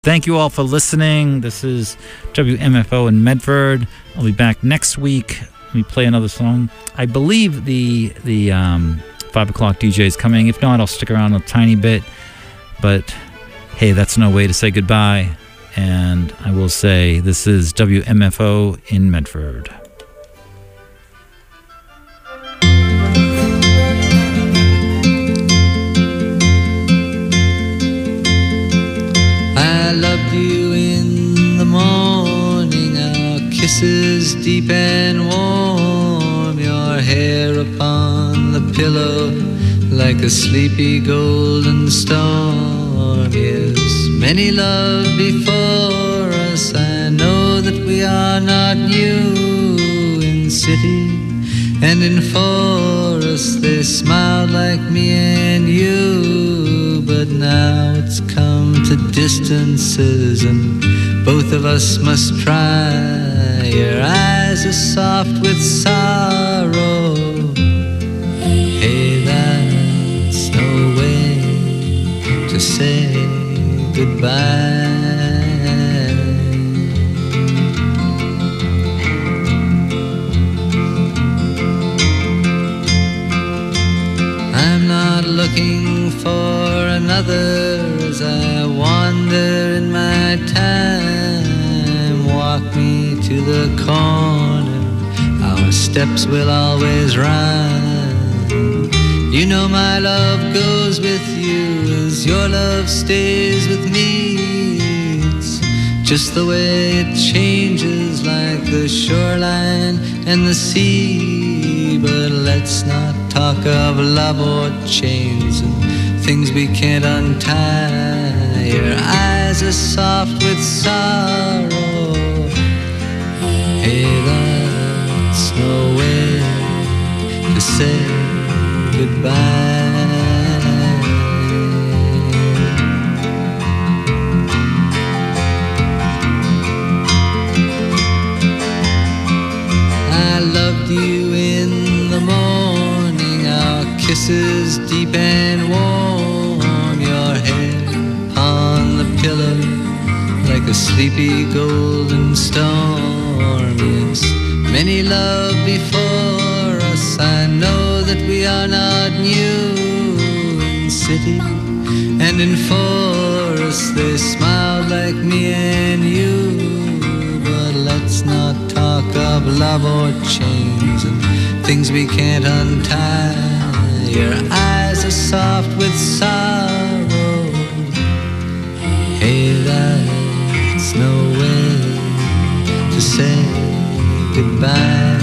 Thank you all for listening. This is WMFO in Medford. I'll be back next week. Let me play another song. I believe the 5 o'clock DJ is coming. If not, I'll stick around a tiny bit. But hey, that's no way to say goodbye. And I will say this is WMFO in Medford. I loved you in the morning, our kisses deep and warm, your hair upon the pillow like a sleepy golden storm. Yes, many love before us, I know that we are not new. In city and in forest they smiled like me and you, but now it's come to distances and both of us must try. Your eyes are soft with sorrow. Hey, that's no way to say goodbye. I'm not looking for another as I wander in my time. Walk me to the corner, our steps will always rhyme. You know my love goes with you as your love stays with me. It's just the way it changes like the shoreline and the sea. But let's not talk of love or chains and things we can't untie. Your eyes are soft with sorrow. Hey, that's no way to say goodbye. I loved you in the morning, our kisses deep and warm, your head on the pillow like a sleepy golden storm. Yes, many love before us, I know that we are not new. In city and in forest they smiled like me and you, but let's not talk of love or chains and things we can't untie. Your eyes are soft with sorrow. Hey, that's no way to say goodbye.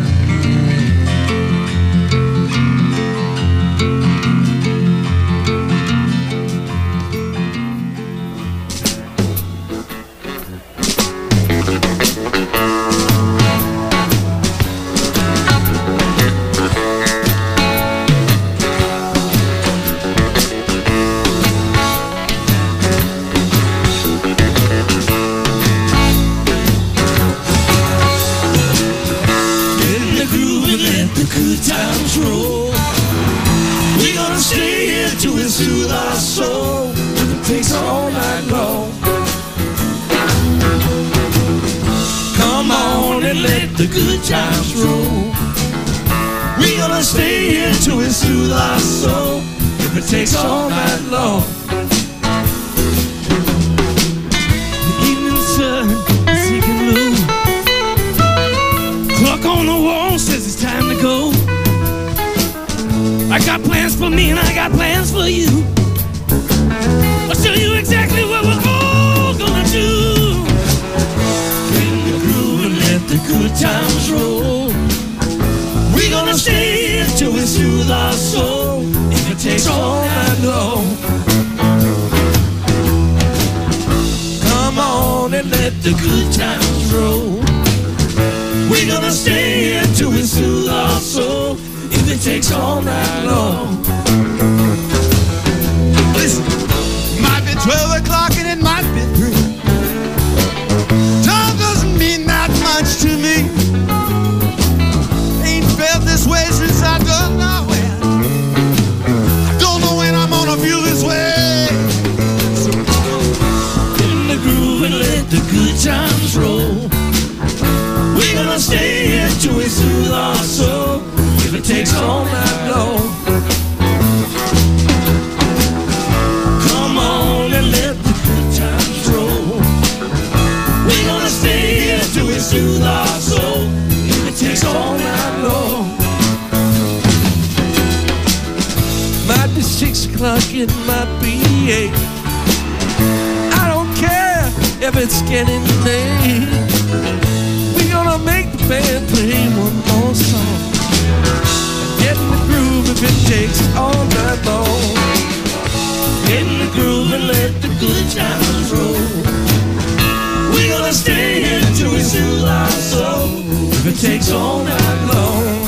The good times roll. We're gonna stay here till we soothe our soul. If it takes all night long. The evening sun is taking low. Clock on the wall says it's time to go. I got plans for me and I got plans for you. I'll show you exactly what we're all gonna do. The good times roll. We're gonna stay here till we soothe our soul. If it takes all night long. Come on and let the good times roll. We're gonna stay here till we soothe our soul. If it takes all night long. Listen, might be 12 o'clock and it might be 3. Time doesn't mean that much to me. Ain't felt this way since I don't know when. I don't know when I'm gonna feel this way. So, in the the good times roll. We're gonna stay here till we soothe our soul, if it takes all night long. Come on and let the good times roll. We're gonna stay here till we soothe our soul, if it takes all night long. Might be 6 o'clock, it might be 8. I don't care if it's getting late. We're gonna make the band play one more song and get in the groove if it takes all night long. Get in the groove and let the good times roll. We're gonna stay here till we soothe our soul, if it takes all night long.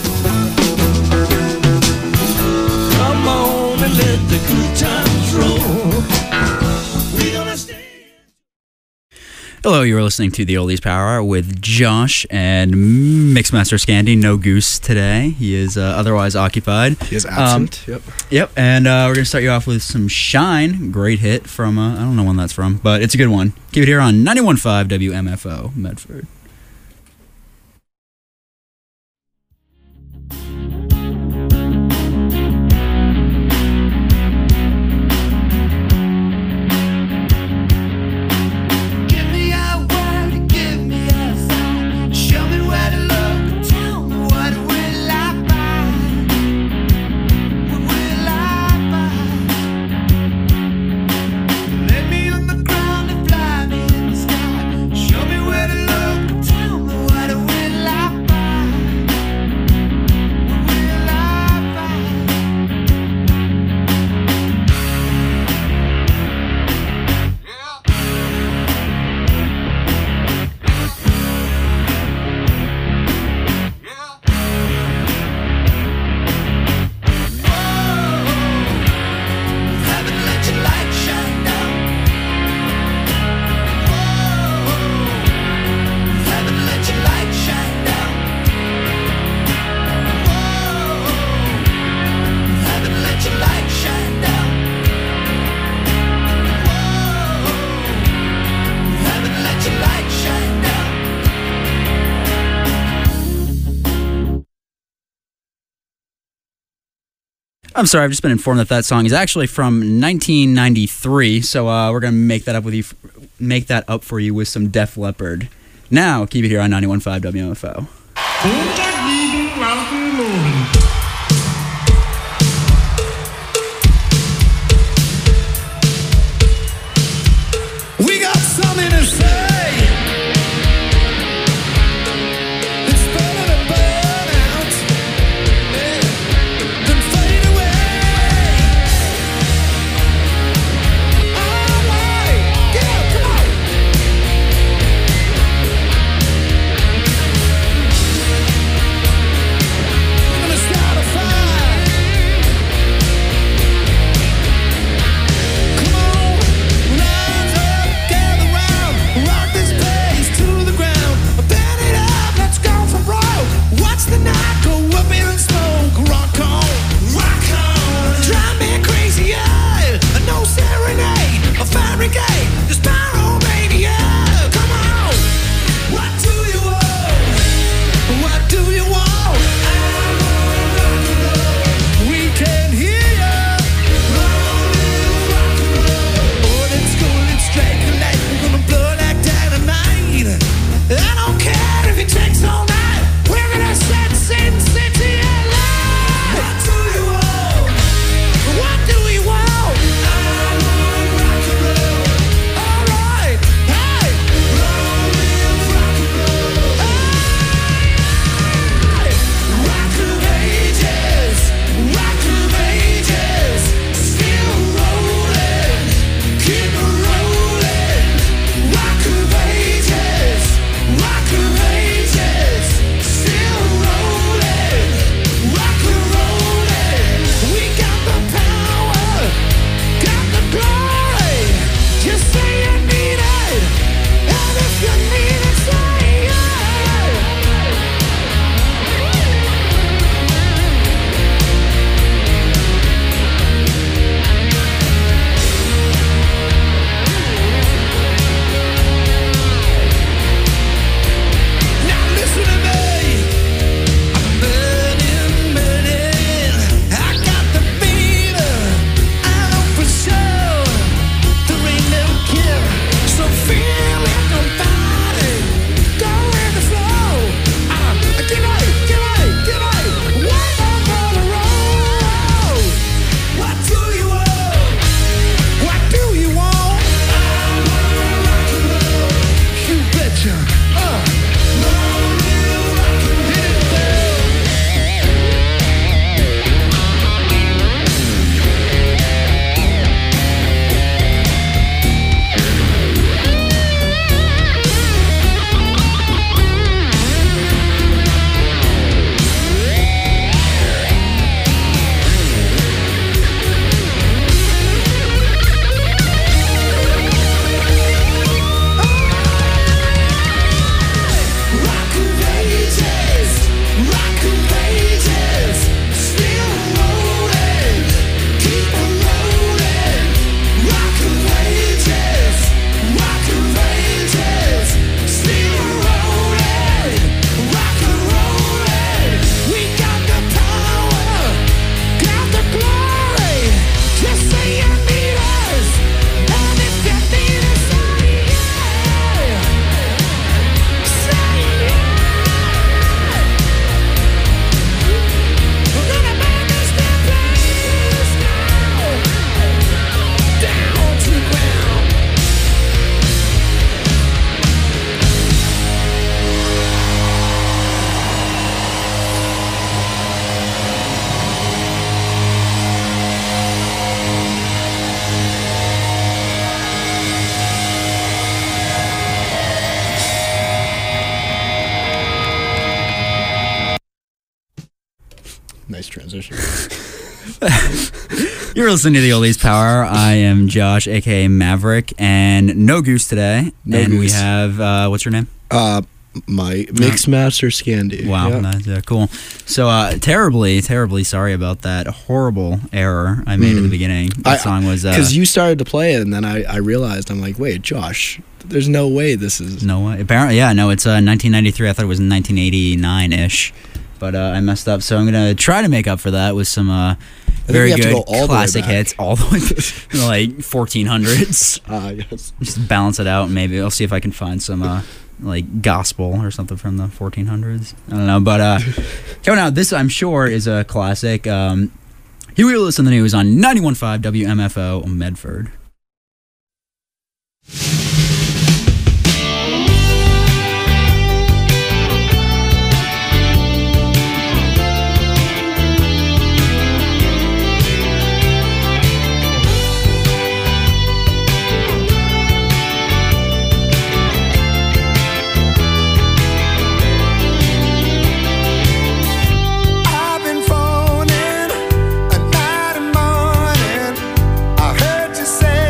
Come on and let the good times roll. We're gonna stay. Hello, you are listening to the Oldies Power Hour with Josh and Mixmaster Scandy. No Goose today. He is otherwise occupied. He is absent. Yep. And we're going to start you off with some Shine. Great hit from, I don't know when that's from, but it's a good one. Keep it here on 91.5 WMFO, Medford. I'm sorry, I've just been informed that that song is actually from 1993, so we're going to make that up for you with some Def Leppard. Now, keep it here on 91.5 WMFO. We got something to say. It's better to burn out than fade away. All right, yeah, come on. Nice transition. You're listening to the Oldies Power. I am Josh, aka Maverick, and no Goose today. No and we Goose. have what's your name? My Mixmaster Scandy. Wow, Yeah. that's cool. So terribly sorry about that horrible error I made at the beginning. The song was because you started to play it, and then I realized, I'm like, wait, Josh, there's no way this is. no way. Apparently, yeah, no, it's 1993. I thought it was 1989-ish, but I messed up. So I'm gonna try to make up for that with some very we have to good go all the way classic back. hits, all the way to like 1400s. Yes. Just balance it out. Maybe I'll see if I can find some like gospel or something from the 1400s. I don't know, but coming out, this I'm sure is a classic. Here we listen to the news on 91.5 WMFO Medford. I've been phoning a night and morning. I heard you say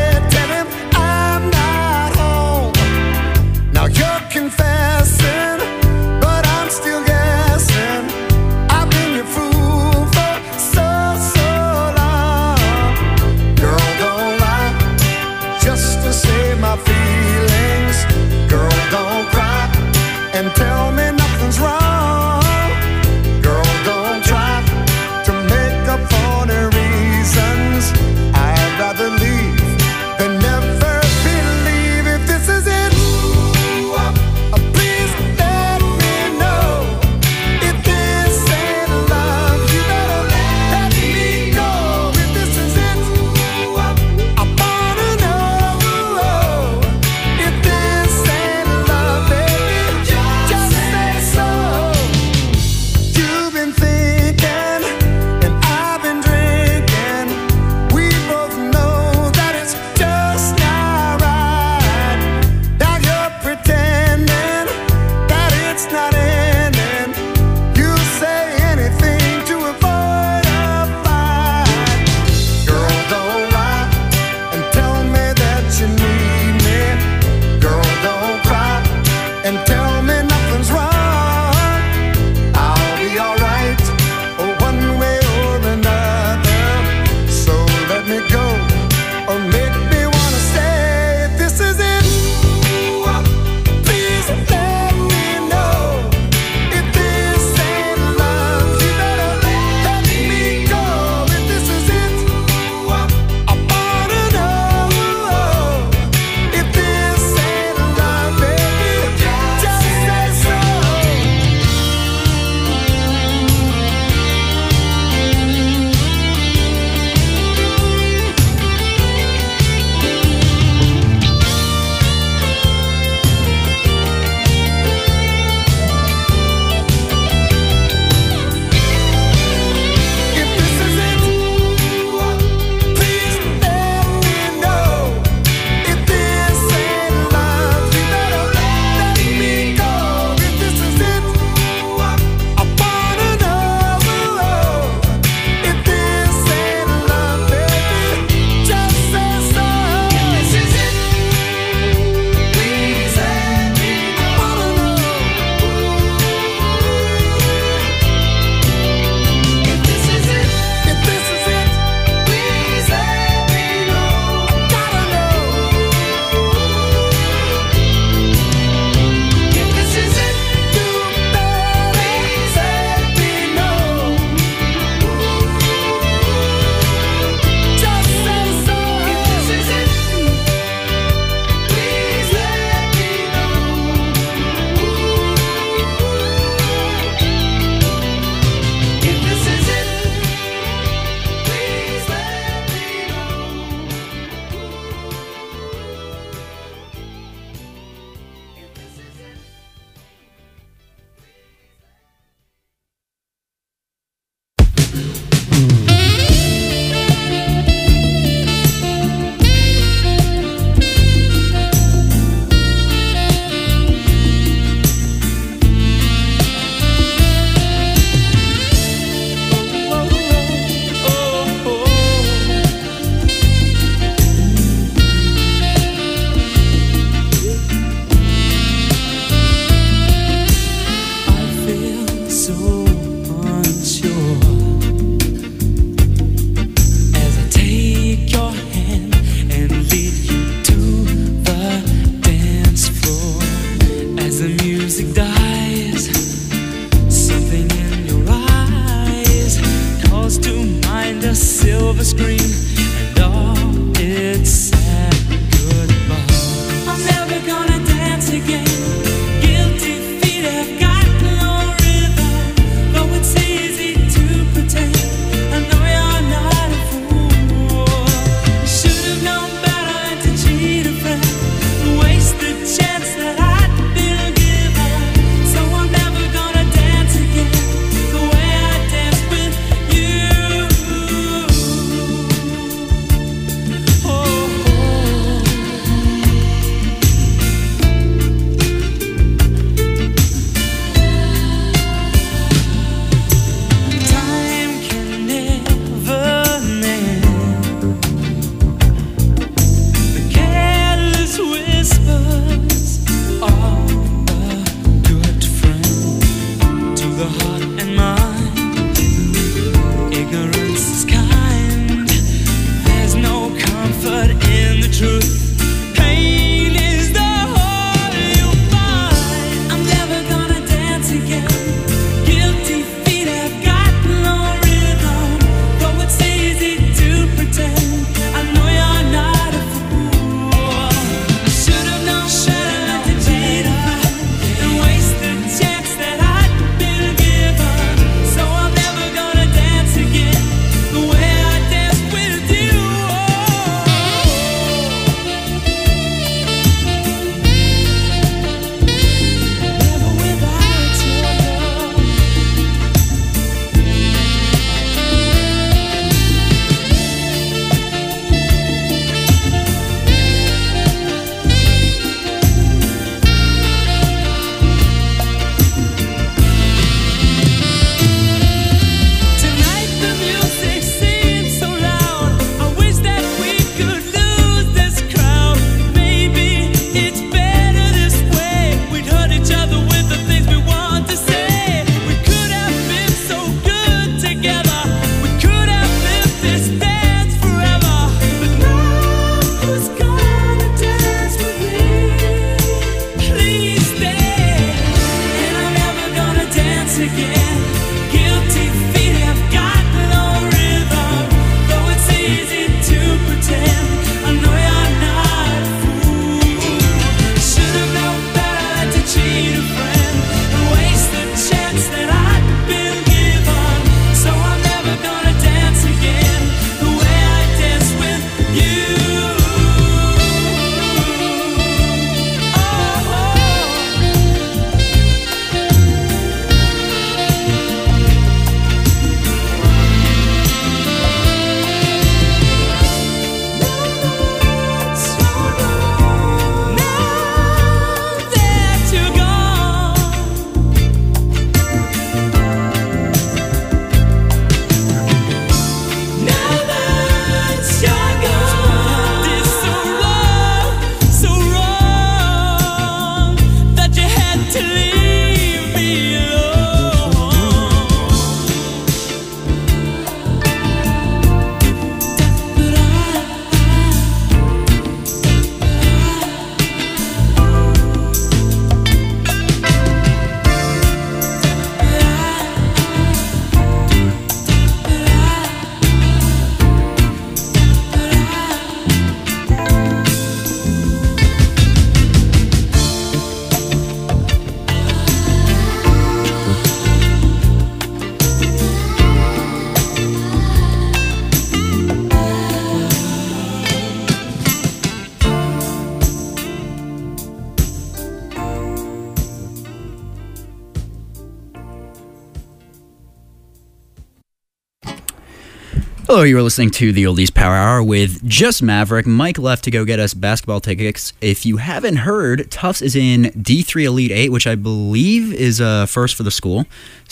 Hello, you are listening to the Oldies Power Hour with Just Maverick. Mike left to go get us basketball tickets. If you haven't heard, Tufts is in D3 Elite 8, which I believe is first for the school.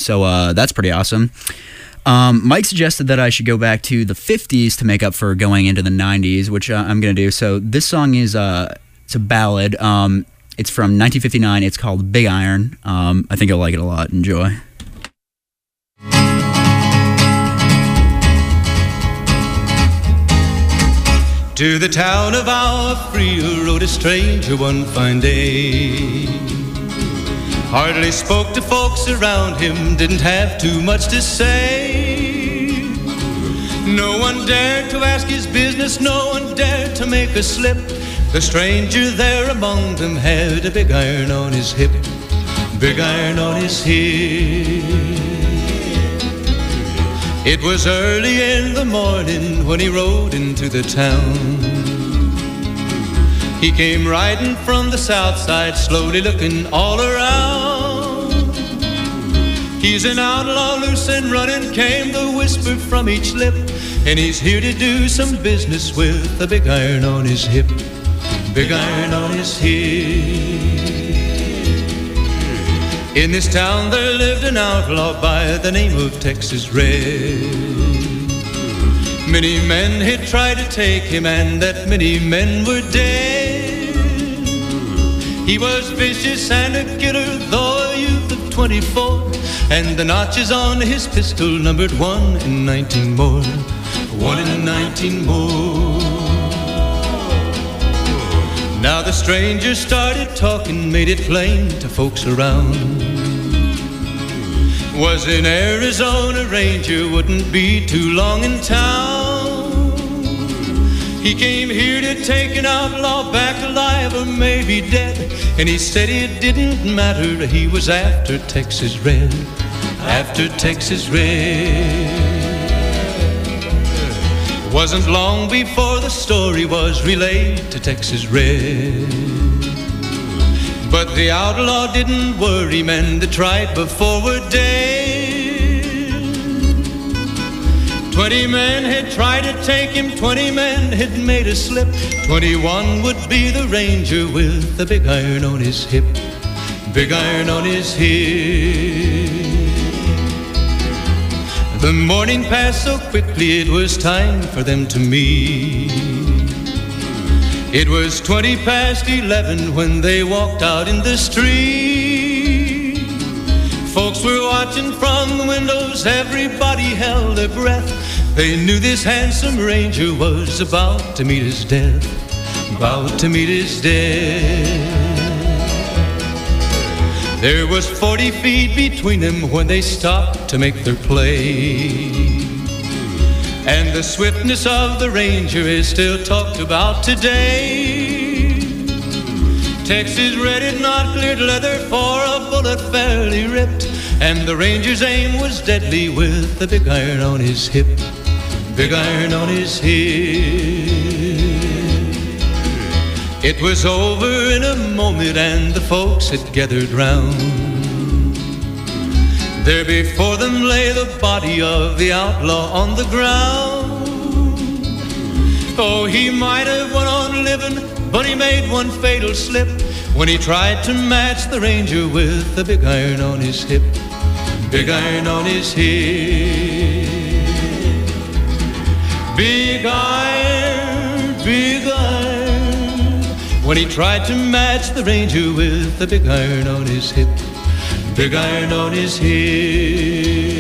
So that's pretty awesome. Mike suggested that I should go back to the 50s to make up for going into the 90s, which I'm going to do. So this song is it's a ballad. It's from 1959. It's called Big Iron. I think you'll like it a lot. Enjoy. To the town of our Freer rode a stranger one fine day. Hardly spoke to folks around him, didn't have too much to say. No one dared to ask his business, no one dared to make a slip. The stranger there among them had a big iron on his hip, big iron on his hip. It was early in the morning when he rode into the town. He came riding from the south side, slowly looking all around. He's an outlaw, loose and running, came the whisper from each lip, and he's here to do some business with a big iron on his hip, big iron on his hip. In this town there lived an outlaw by the name of Texas Red. Many men had tried to take him, and that many men were dead. He was vicious and a killer, though a youth of 24, and the notches on his pistol numbered 1 in 19 more, 1 in 19 more. Now the stranger started talking, made it plain to folks around. Was an Arizona Ranger, wouldn't be too long in town. He came here to take an outlaw back alive or maybe dead, and he said it didn't matter, he was after Texas Red, after Texas Red. Wasn't long before the story was relayed to Texas Red. But the outlaw didn't worry, men that tried before were dead. 20 men had tried to take him, 20 men had made a slip. 21 would be the Ranger with the big iron on his hip, big iron on his hip. The morning passed so quickly, it was time for them to meet. It was 20 past 11 when they walked out in the street. Folks were watching from the windows, everybody held their breath. They knew this handsome Ranger was about to meet his death, about to meet his death. There was 40 feet between them when they stopped to make their play. And the swiftness of the Ranger is still talked about today. Texas Red had not cleared leather for a bullet fairly ripped, and the Ranger's aim was deadly with the big iron on his hip, big iron on his hip. It was over in a moment and the folks had gathered round. There before them lay the body of the outlaw on the ground. Oh, he might have went on living, but he made one fatal slip when he tried to match the Ranger with the big iron on his hip, big iron on his hip. Big iron, big iron, when he tried to match the Ranger with the big iron on his hip, big iron on his hip.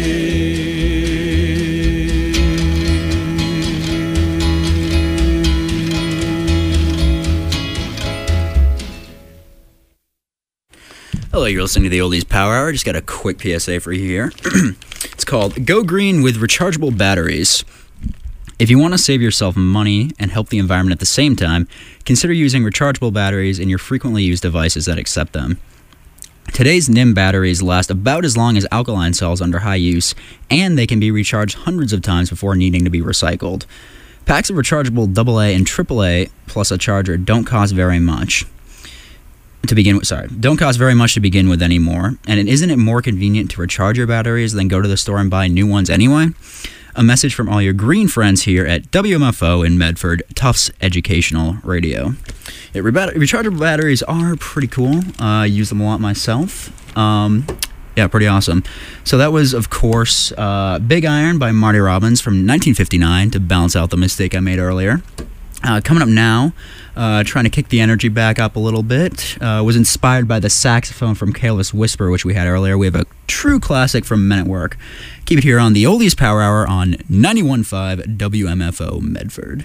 Hello, you're listening to the Oldies Power Hour. Just got a quick PSA for you here. It's called Go Green with Rechargeable Batteries. If you want to save yourself money and help the environment at the same time, consider using rechargeable batteries in your frequently used devices that accept them. Today's NIM batteries last about as long as alkaline cells under high use, and they can be recharged hundreds of times before needing to be recycled. Packs of rechargeable AA and AAA plus a charger don't cost very much to begin with. Don't cost very much to begin with anymore. And isn't it more convenient to recharge your batteries than go to the store and buy new ones anyway? A message from all your green friends here at WMFO in Medford, Tufts Educational Radio. Rechargeable batteries are pretty cool. I use them a lot myself. Yeah, pretty awesome. So that was, of course, Big Iron by Marty Robbins from 1959 to balance out the mistake I made earlier. Coming up now, trying to kick the energy back up a little bit, was inspired by the saxophone from Careless Whisper, which we had earlier. We have a true classic from Men at Work. Keep it here on the Oldies Power Hour on 91.5 WMFO Medford.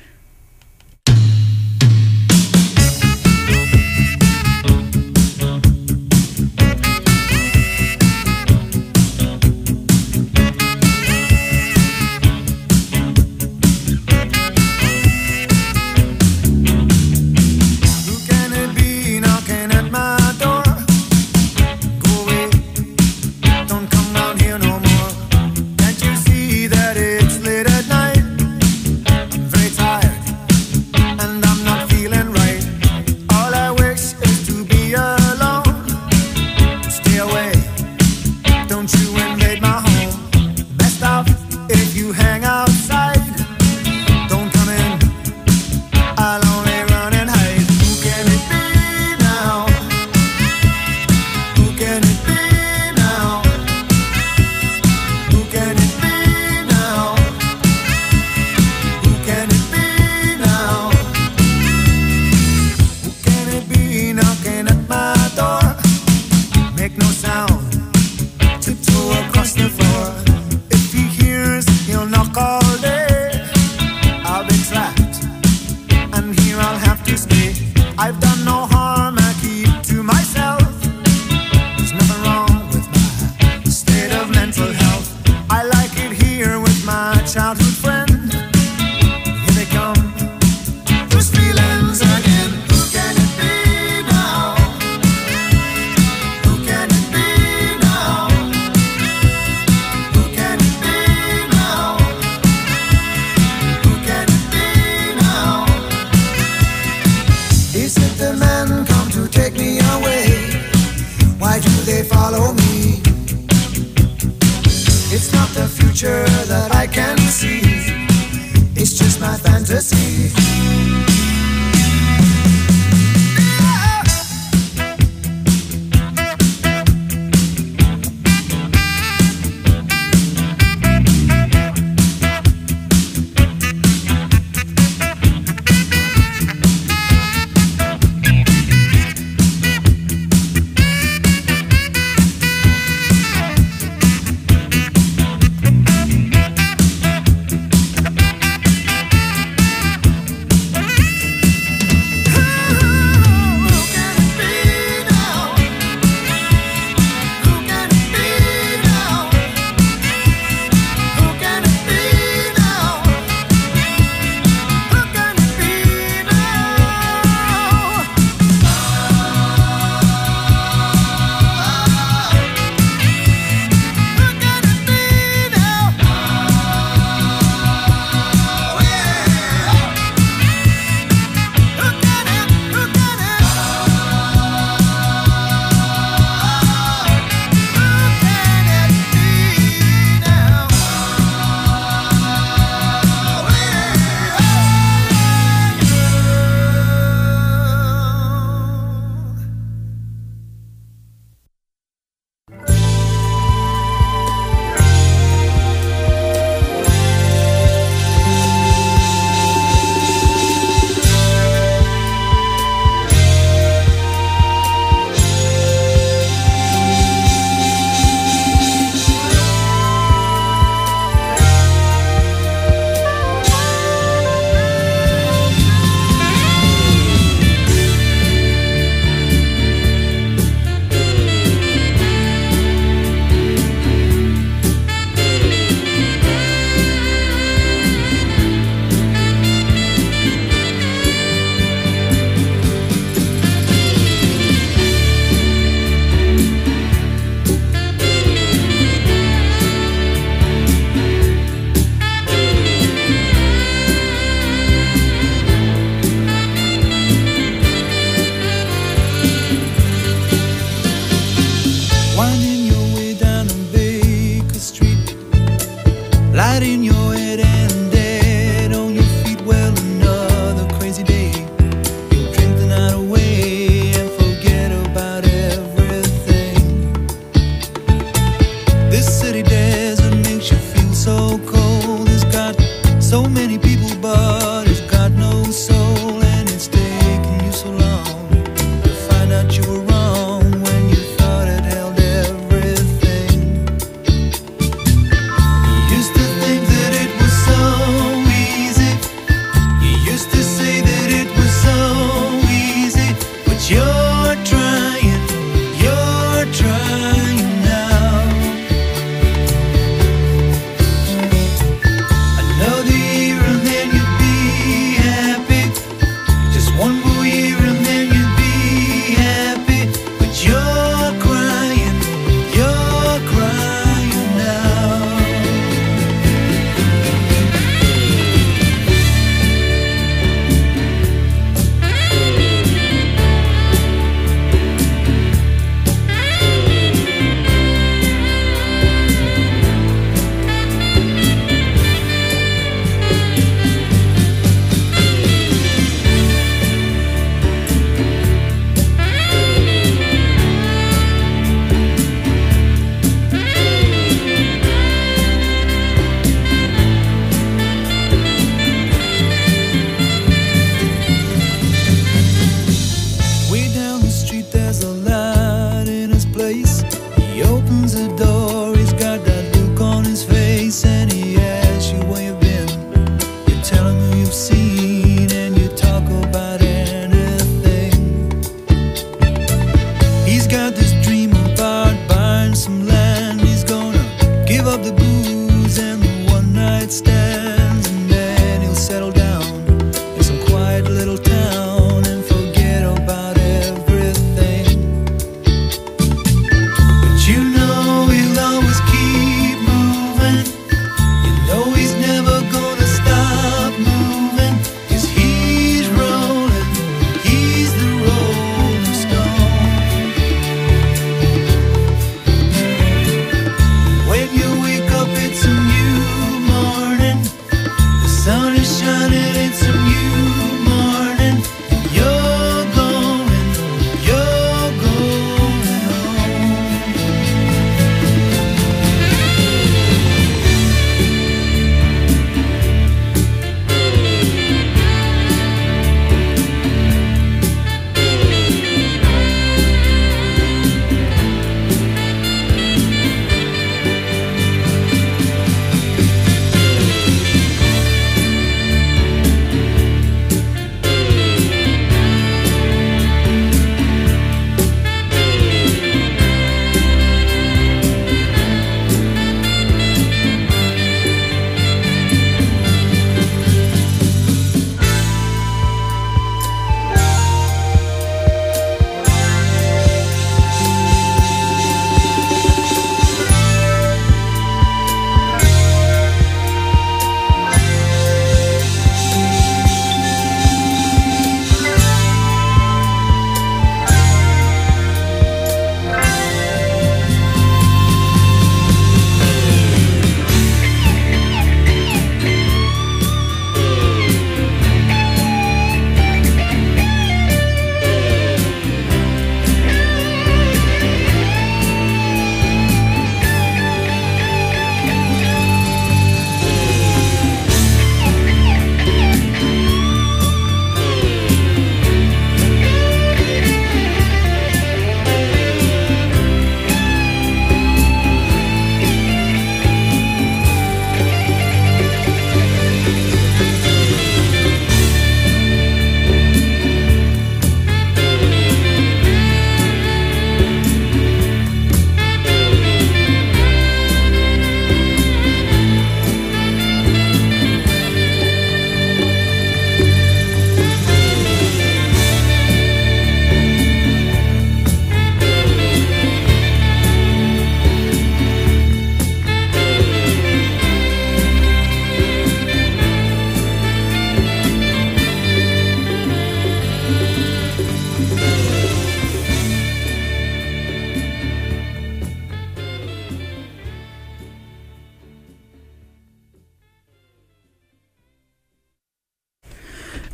to take me away. Why do they follow me? It's not the future that I can see. It's just my fantasy.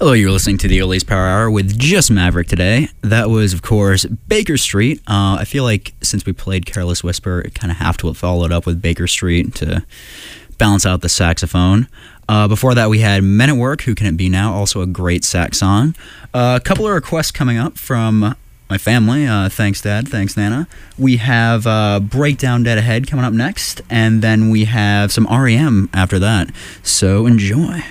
Hello, you're listening to the Ole's Power Hour with just Maverick today. That was, of course, Baker Street. I feel like since we played Careless Whisper, it kind of have to have followed up with Baker Street to balance out the saxophone. Before that, we had Men at Work, Who Can It Be Now? Also a great sax song. A couple of requests coming up from my family. Thanks, Dad. Thanks, Nana. We have Breakdown Dead Ahead coming up next, and then we have some REM after that. So enjoy.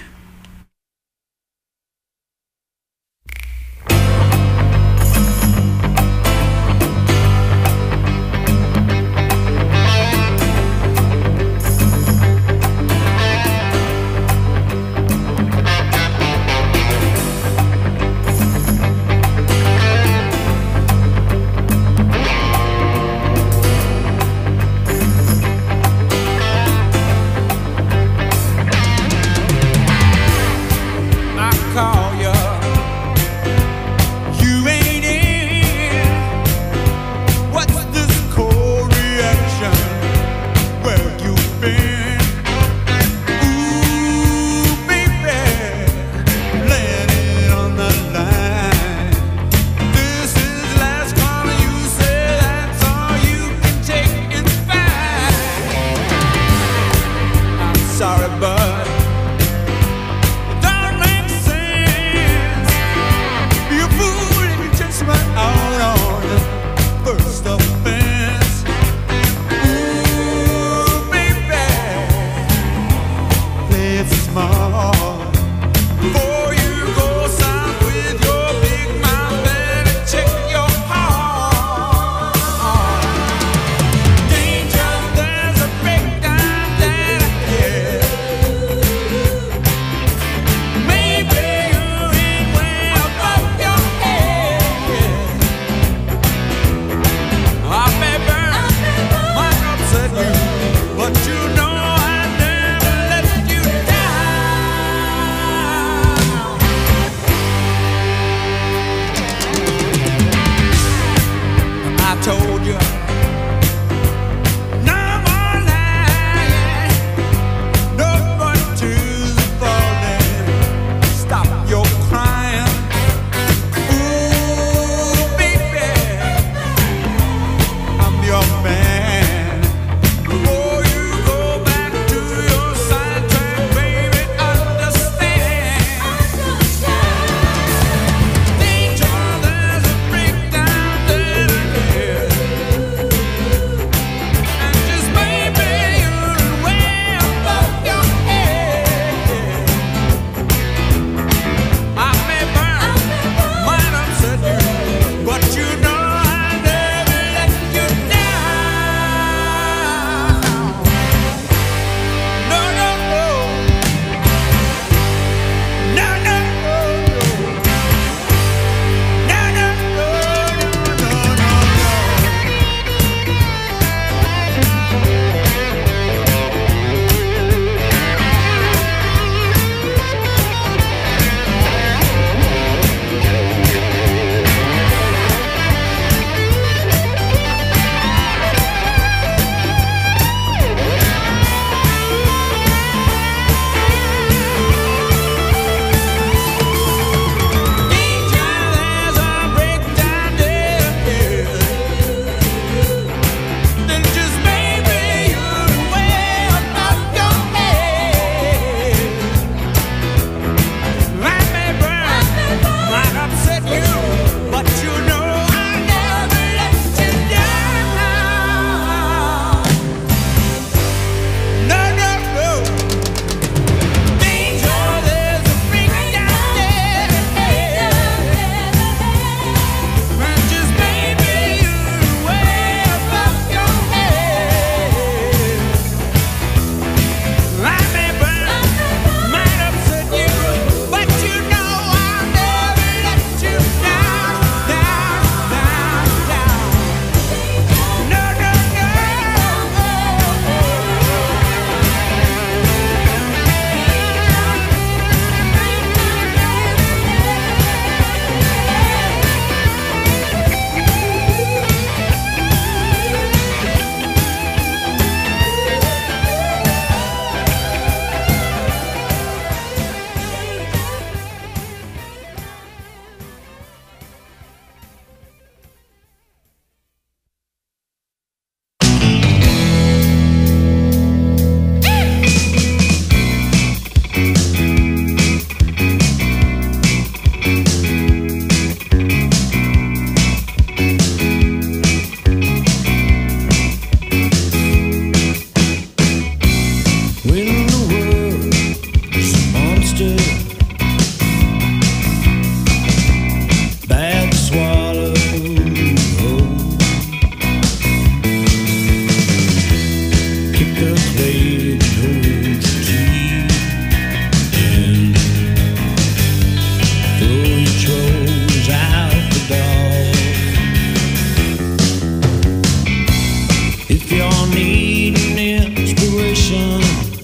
need an inspiration.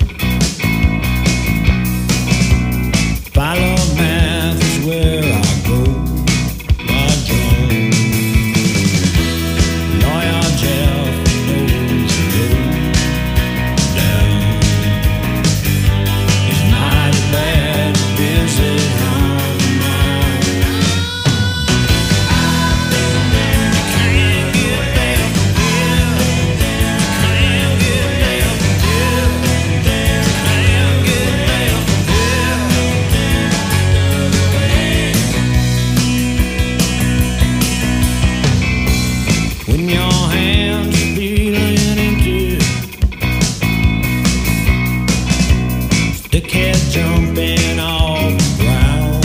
Follow math is where I go. I drown. Lawyer Jeff knows the road down. It's mighty bad, busy on the mind. Can't get there from here. Can't get there from here. Can't get there from here. When your hands are feeling empty, stick head jumping off the ground.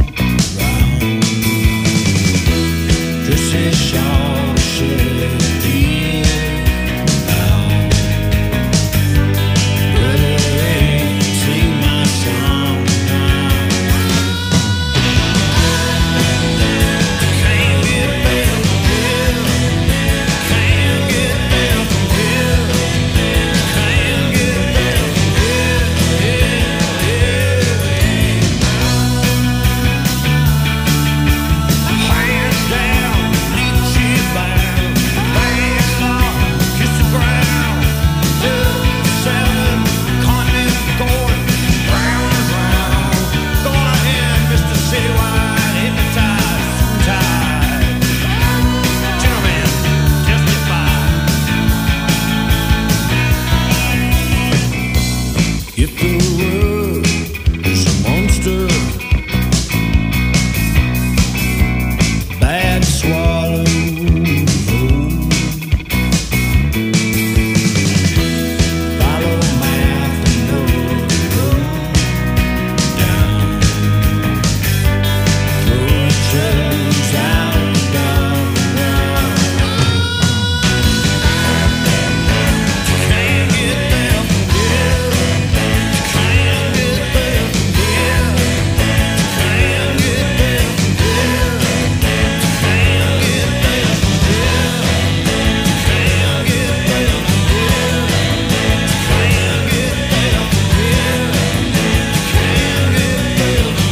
Just as sharp should be now. Really see my sound now. Can't get there from here. Can't get there from here. Can't get there from here. Hands down, leech it bound. Bags off, kiss the ground. 7, continent going round and round. Go ahead, Mr. Citywide, hypnotized, tied. Gentlemen, testify. If the world is a monster, bad to swallow whole. Follow math and know the road down. Throw the treasures out and down and down. Can't get there from here. Can't get there from here. Can't get there from here. Can't get there from here. Can't get there from here. Can't get there from here. Can't get there from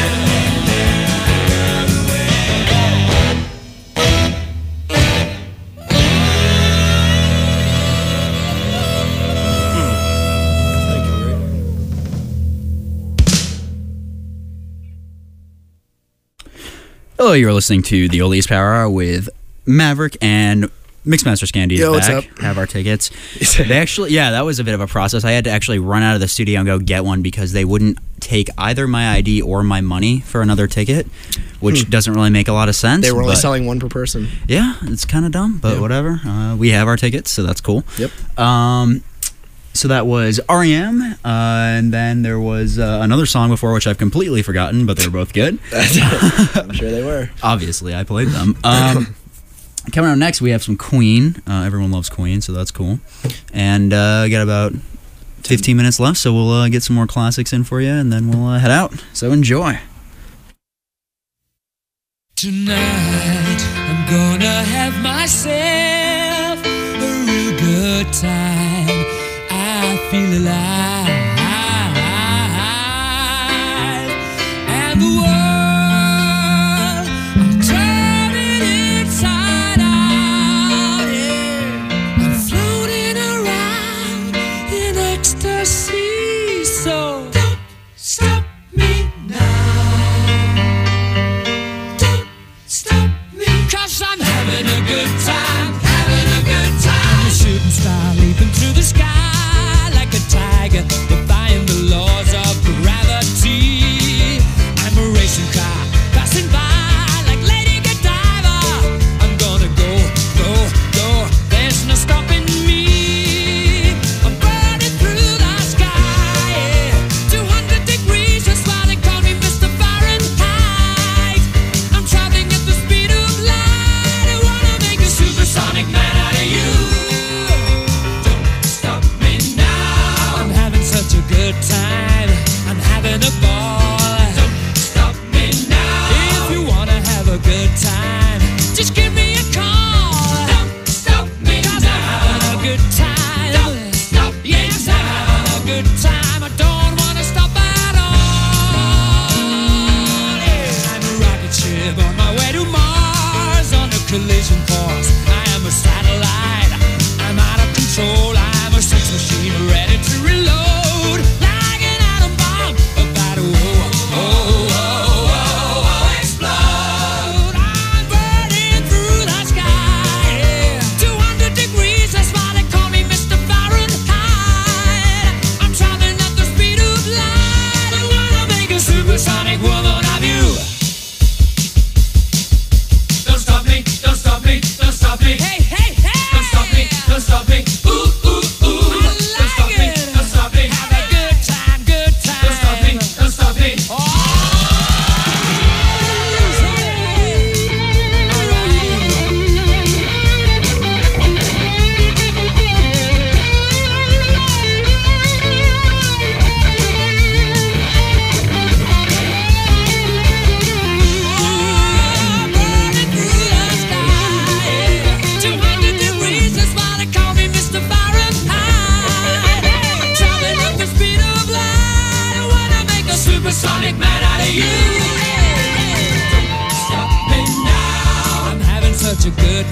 Hello, you're listening to the Oldies Power Hour with Maverick and Mixmaster Scandy is Yo, what's back. up? Have our tickets. They actually, yeah, that was a bit of a process. I had to actually run out of the studio and go get one because they wouldn't take either my ID or my money for another ticket, which doesn't really make a lot of sense. They were only but- selling one per person. Yeah, it's kind of dumb, but Yeah. whatever. We have our tickets, so that's cool. Yep. So that was REM, and then there was another song before which I've completely forgotten, but they were both good. I'm sure they were. Obviously, I played them. Coming up next, we have some Queen. Everyone loves Queen, so that's cool. And we got about 15 minutes left, so we'll get some more classics in for you, and then we'll head out. So enjoy. Tonight I'm gonna have myself a real good time. I feel alive, and the world I'm turning inside out. Yeah. I'm floating around in ecstasy. So don't stop me now. Don't stop me, 'cause I'm having a good time, having a good time. I'm a shooting star leaping through the sky like a tiger.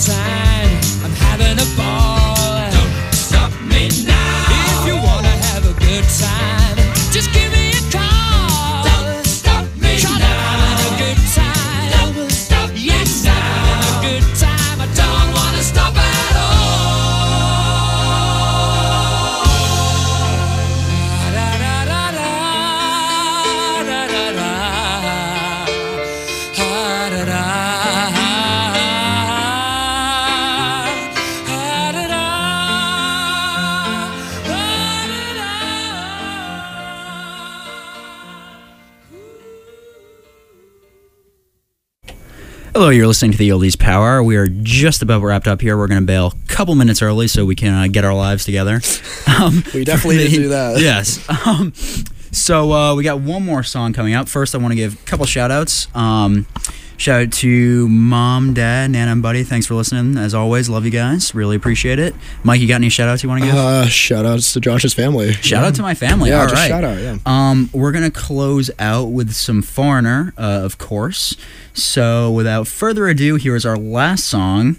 time. I'm having a ball. Don't stop me now. If you wanna have a good time, just give me a call. Don't stop me now. I'm having a good time. Don't stop me now. I'm having a good time. I don't wanna stop at all. Hello, you're listening to the Oldies Power. We are just about wrapped up here. We're going to bail a couple minutes early so we can get our lives together. We definitely did do that. Yes. So we got one more song coming up. First, I want to give a couple shout-outs. Shout out to Mom, Dad, Nana, and Buddy. Thanks for listening. As always, love you guys. Really appreciate it. Mike, you got any shout-outs you want to give? Shout-outs to Josh's family. Shout-out to my family. Yeah, All just right. shout-out, yeah. We're going to close out with some Foreigner, of course. So without further ado, here is our last song.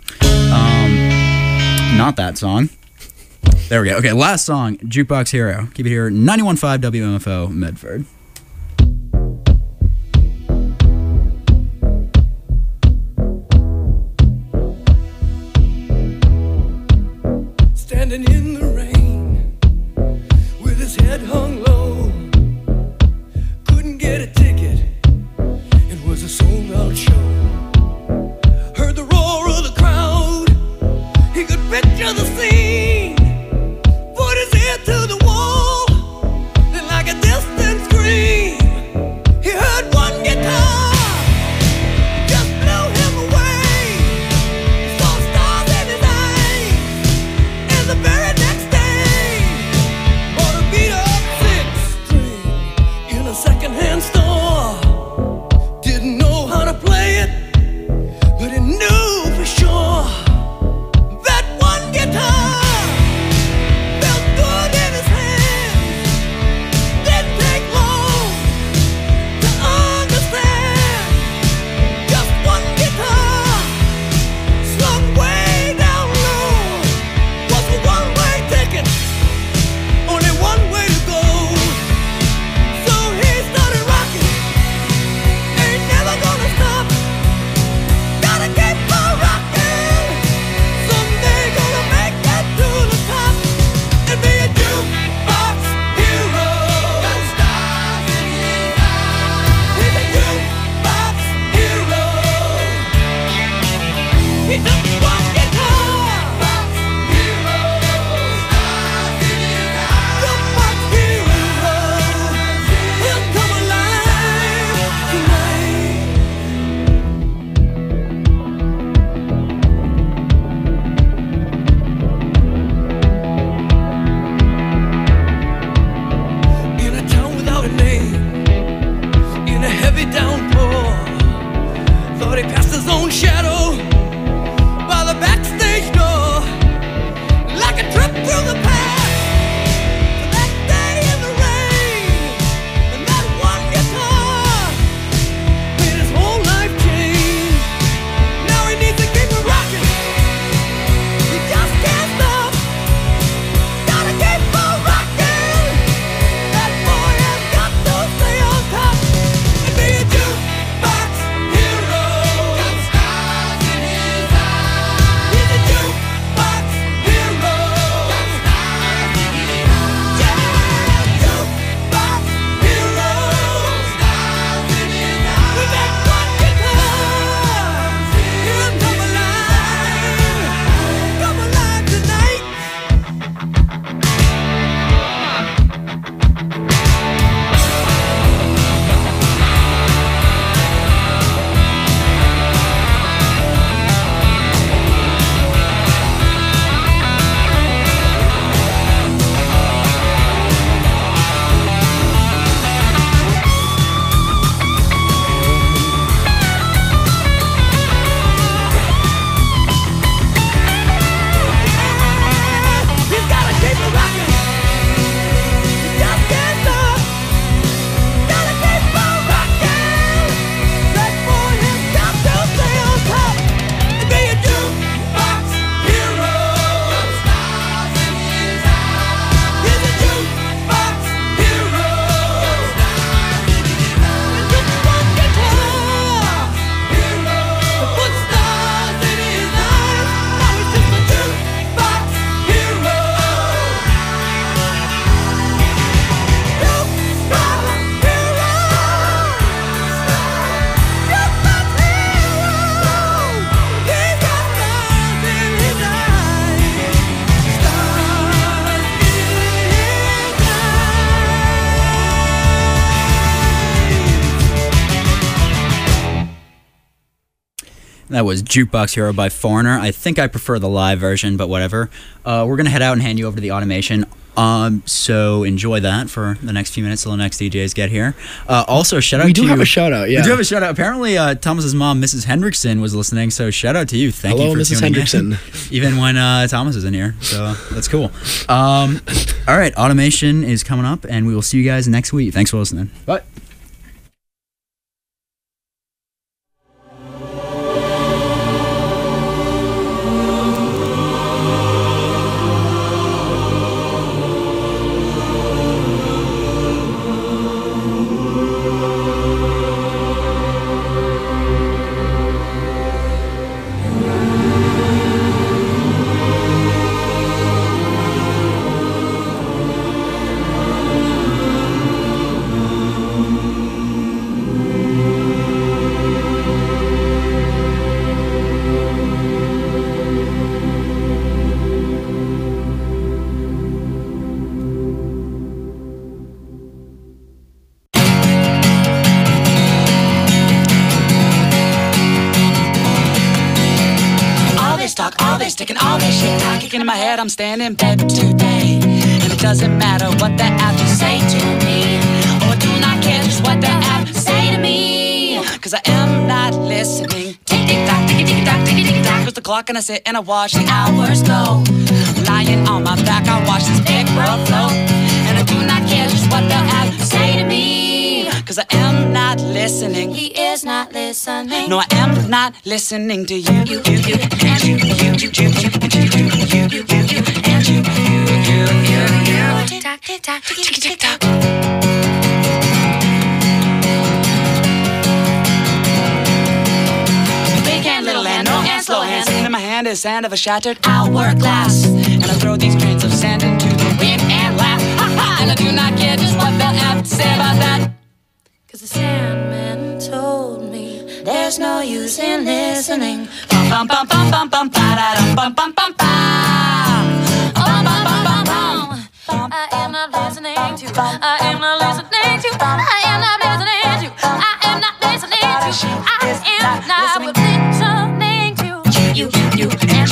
Not that song. There we go. Okay, last song, Jukebox Hero. Keep it here, 91.5 WMFO, Medford. Standing in the rain with his head hung low, couldn't get a ticket, it was a sold out show. Heard the roar of the crowd, he could picture the scene, put his ear to the wall, then like a distant scream, he heard one guitar, just blew him away. He saw stars in his eyes. And the very next day, bought a beat-up 6 That was Jukebox Hero by Foreigner. I think I prefer the live version, but whatever. We're going to head out and hand you over to the automation. So enjoy that for the next few minutes till the next DJs get here. Also, shout out to you. We do have a shout out, yeah. We do have a shout out. Apparently, Thomas's mom, Mrs. Hendrickson, was listening, so shout out to you. Thank Hello, you for Mrs. tuning Hendrickson. in. Even when Thomas isn't here, so that's cool. All right, automation is coming up, and we will see you guys next week. Thanks for listening. Bye. Taking all this shit, I'm kicking in my head, I'm staying in bed today. And it doesn't matter what the app say to me, or do not care just what the app say to me. Cause I am not listening. Tick tick tock, tick tick tock, tick tick tock goes the clock and I sit and I watch the hours go. Lying on my back, I watch this big world float. And I do not care just what the app say to me. Cause I am not listening. He is not listening. No, I am not listening to you. You, and you, and you, and you, Tick tock, tick tock, tick tick tock. Big hand, little hand, no hand, slow hand. Sand in my hand is sand of a shattered hourglass. And I throw these grains of sand into the wind and laugh. Ha ha! And I do not care just what they'll have to say about that. Cause the Sandman told me there's no use in listening. Bum bum bum bum bum ba da dum bum bum bum ba. Bum bum bum bum bum. I am not listening to. I am not listening to. I am not listening to. I am not listening to. I am not listening to. You and you and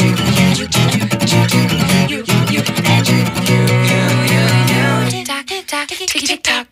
you. Tick tock, tick tock, tick tick tock.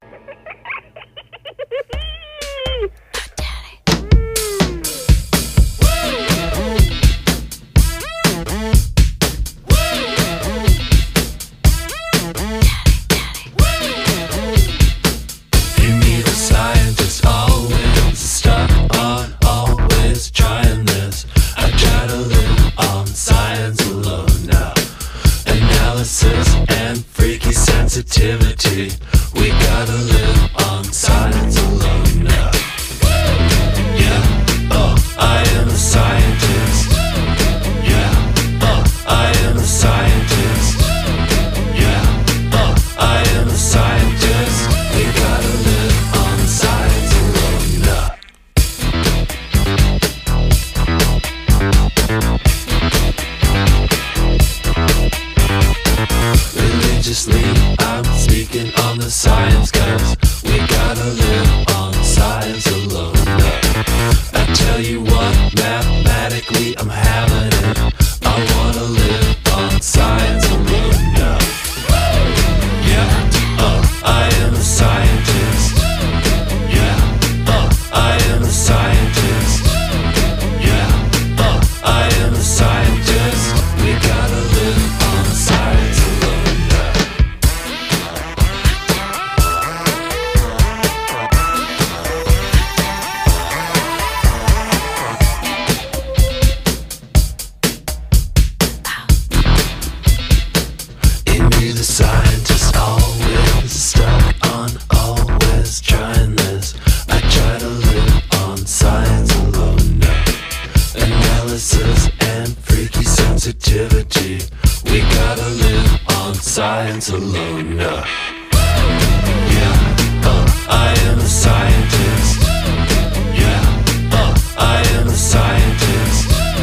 Sensitivity, we gotta live on science alone now. Yeah, oh, I am a scientist. Yeah, oh, I am a scientist. Yeah, oh, I am a scientist. We gotta live on science alone now. Religiously, I'm speaking on the science, cause we gotta live on science alone. I tell you what, mathematically I'm having it. I wanna live on science alone now. Yeah, oh, I am a scientist. Yeah, oh, I am a scientist. Yeah, oh, I am a scientist. We gotta live on science alone now. Scientist always stuck on, always trying this. I try to live on science alone now. Analysis and freaky sensitivity, we gotta live on science alone now. Yeah, oh, I am a scientist. Yeah, oh, I am a scientist.